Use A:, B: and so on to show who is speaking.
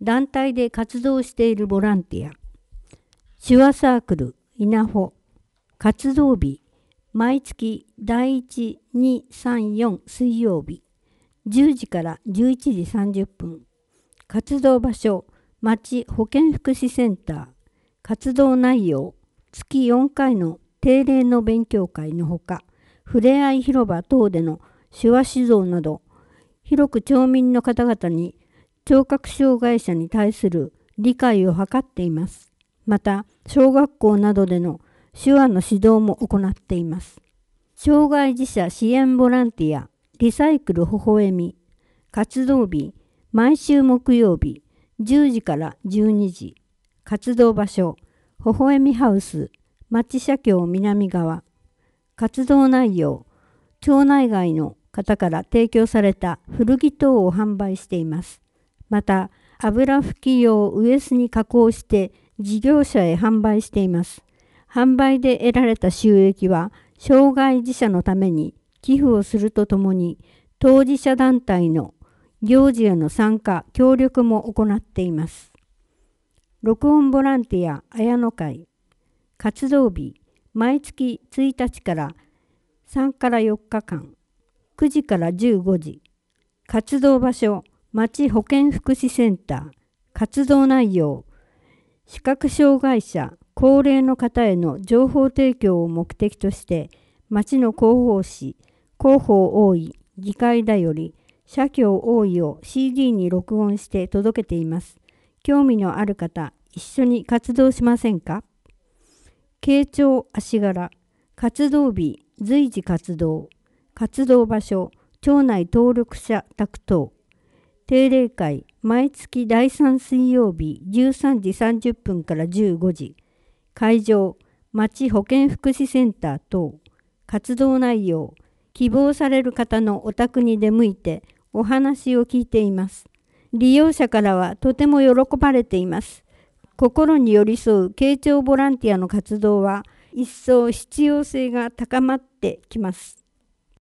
A: 団体で活動しているボランティア。手話サークル稲穂活動日毎月第1、2、3、4水曜日10時から11時30分。活動場所町保健福祉センター。活動内容月4回の定例の勉強会のほか、ふれあい広場等での手話指導など、広く町民の方々に聴覚障害者に対する理解を図っています。また、小学校などでの手話の指導も行っています。障害児者支援ボランティア、リサイクルほほえみ。活動日、毎週木曜日、10時から12時。活動場所、ほほえみハウス、町社協南側。活動内容、町内外の方から提供された古着等を販売しています。また、油拭き用ウエスに加工して事業者へ販売しています。販売で得られた収益は、障害児者のために寄付をするとともに、当事者団体の行事への参加・協力も行っています。録音ボランティア綾野会。活動日、毎月1日から3から4日間、9時から15時。活動場所、町保健福祉センター。活動内容、視覚障害者、高齢の方への情報提供を目的として、町の広報誌、広報大井、議会だより、社協大井を CD に録音して届けています。興味のある方、一緒に活動しませんか？慶町足柄。活動日、随時活動。活動場所、町内登録者宅等。定例会、毎月第3水曜日13時30分から15時。会場、町保健福祉センター等。活動内容、希望される方のお宅に出向いてお話を聞いています。利用者からはとても喜ばれています。心に寄り添う慶町ボランティアの活動は一層必要性が高まってきます。